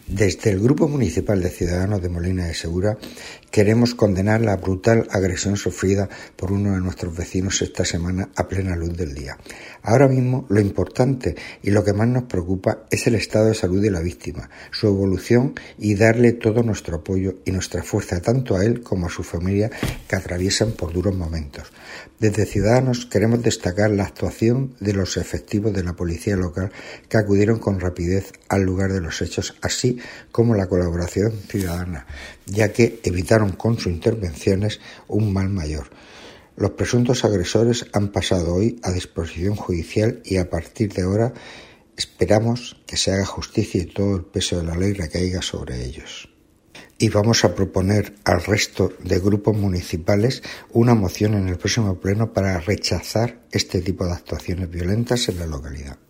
Desde el Grupo Municipal de Ciudadanos de Molina de Segura queremos condenar la brutal agresión sufrida por uno de nuestros vecinos esta semana a plena luz del día. Ahora mismo lo importante y lo que más nos preocupa es el estado de salud de la víctima, su evolución y darle todo nuestro apoyo y nuestra fuerza tanto a él como a su familia que atraviesan por duros momentos. Desde Ciudadanos queremos destacar la actuación de los efectivos de la policía local que acudieron con rapidez al lugar de los hechos, así como la colaboración ciudadana, ya que evitaron con sus intervenciones un mal mayor. Los presuntos agresores han pasado hoy a disposición judicial y a partir de ahora esperamos que se haga justicia y todo el peso de la ley recaiga sobre ellos. Y vamos a proponer al resto de grupos municipales una moción en el próximo pleno para rechazar este tipo de actuaciones violentas en la localidad.